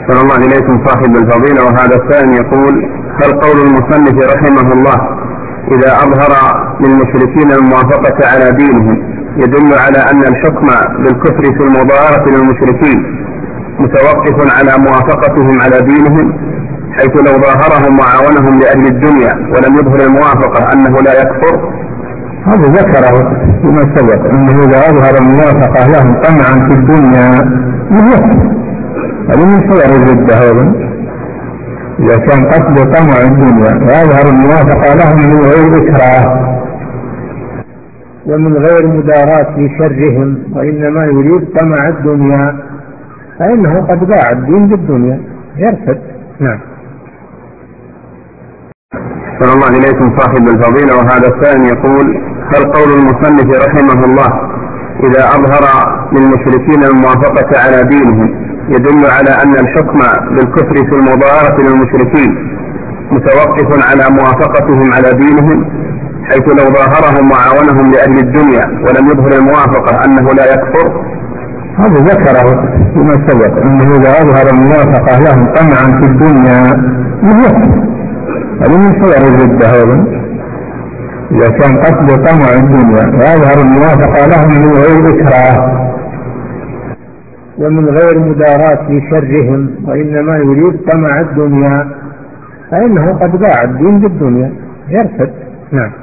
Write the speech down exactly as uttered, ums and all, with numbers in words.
صلى الله إليكم صاحب الفضيلة. وهذا السائل يقول: هل قول المصنف رحمه الله إذا أظهر للمشركين الموافقة على دينهم يدل على أن الحكم بالكفر في المضاهرة للمشركين متوقف على موافقتهم على دينهم، حيث لو ظاهرهم وعاونهم لأجل الدنيا ولم يظهر الموافقة أنه لا يكفر؟ هذا ذكره فيما سبق أنه إذا أظهر الموافقة لهم طمعا في الدنيا يكفر. هذا من صور الردة. هذا إذا كان قصد طمع الدنيا ويظهر الموافقة لهم من غير إكراه ومن غير مداراة لشرهم، وإنما يريد طمع الدنيا، فإنه قد باع الدين بالدنيا يرتد. نعم. صلى الله إليكم صاحب الفضيلة. وهذا السائل يقول: هل قول المصنف رحمه الله إذا أظهر للمشركين الموافقة على دينهم يدل على أن الحكم بالكفر في المضاهرة للمشركين متوقف على موافقتهم على دينهم، حيث لو ظاهرهم وعاونهم لأجل الدنيا ولم يظهر الموافقة أنه لا يكفر؟ هذا ذكره فيما سبق أنه إذا أظهر الموافقة لهم طمعا في الدنيا يكفر. هذا من صور الردة. هذا إذا كان قصد طمع الدنيا ويظهر الموافقة لهم من غير إكراه ومن غير مداراة لشرهم، وإنما يريد طمع الدنيا، فإنه قد باع الدين بالدنيا يرتد. نعم.